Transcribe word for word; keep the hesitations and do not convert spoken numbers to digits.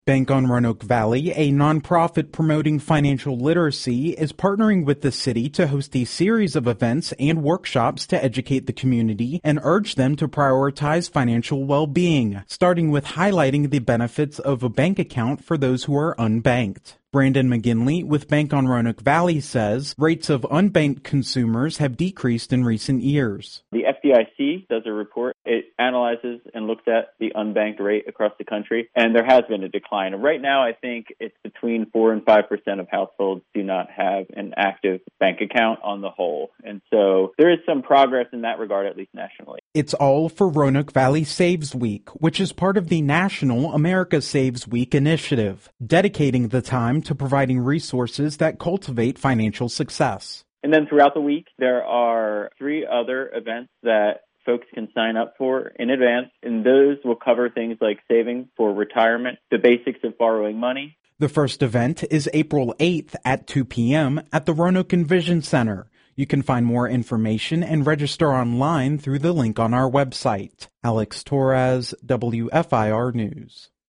Bank on Roanoke Valley, a nonprofit promoting financial literacy, is partnering with the city to host a series of events and workshops to educate the community and urge them to prioritize financial well-being, starting with highlighting the benefits of a bank account for those who are unbanked. Brandon McGinley with Bank on Roanoke Valley says rates of unbanked consumers have decreased in recent years. The F D I C does a report. It analyzes and looks at the unbanked rate across the country, and there has been a decline. Right now, I think it's between four and five percent of households do not have an active bank account on the whole. And so there is some progress in that regard, at least nationally. It's all for Roanoke Valley Saves Week, which is part of the National America Saves Week initiative, dedicating the time to providing resources that cultivate financial success. And then throughout the week, there are three other events that folks can sign up for in advance, and those will cover things like saving for retirement, the basics of borrowing money. The first event is April eighth at two p.m. at the Roanoke Envision Center. You can find more information and register online through the link on our website. Alex Torres, W F I R News.